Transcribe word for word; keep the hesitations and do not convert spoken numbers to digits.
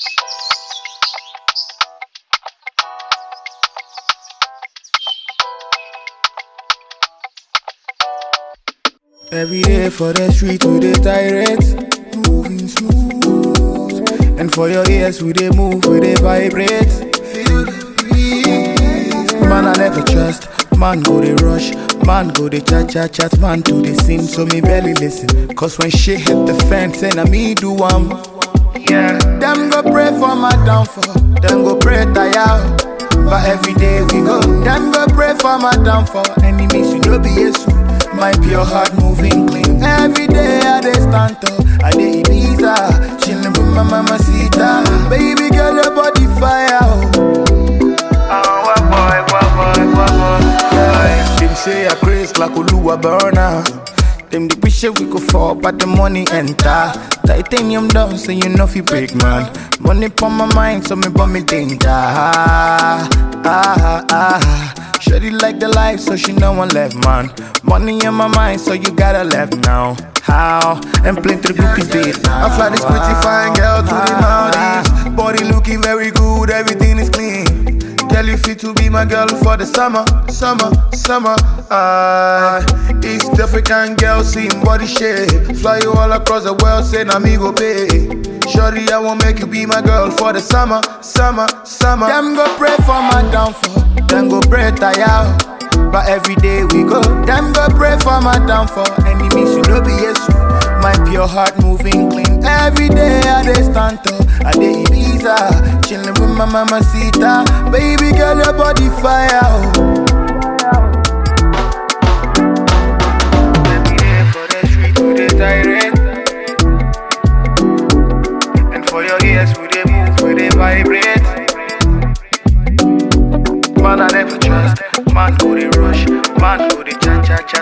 Every day for the street we dey tirade, moving smooth. And for your ears we dey move, we dey vibrate. Feel the breeze. Man I never trust, man go dey rush, man go dey chat chat chat, man to the scene, so me barely listen. Cause when shit hit the fan, say na me do am. Yeah. Them go pray for my downfall, them go pray tire. But every day we go, them go pray for my downfall. Enemies you know be Jesus. My pure heart moving clean. Every day I dey stand up, I dey Ibiza, chillin' with my mamacita. Baby girl, your body fire. Oh, oh what boy, what boy, what boy. Yeah. Them say I craze like Oluwa burner. Them the wish we go fall, but the money enter. Titanium down, so you know fi break man. Money pon my mind, so me burn me danger. Ah, ah, ah. Shorty like the life, so she know one left, man. Money in my mind, so you gotta left now. How? And plenty of groupies did now. I fly this pretty fine girl to the Maldives. Body looking very good, everything is clean. Girl, you fit to be my girl for the summer, summer, summer. Ah, East African girl, seeing body shape. Fly you all across the world, say na me go pay. Shorty, I won't make you be my girl for the summer, summer, summer. Them go pray for my downfall, them go pray tire. But every day we go, them go pray for my downfall. Enemies you know be Jesus. My pure heart moving clean. Every day I dey stand up, I dey Ibiza, chillin' with my mamacita. Baby girl, your body fire. Oh. Every day for the street we dey tirade, and for your ears we dey move, we dey vibrate. Man I never trust, man go dey rush, man go dey cha cha cha.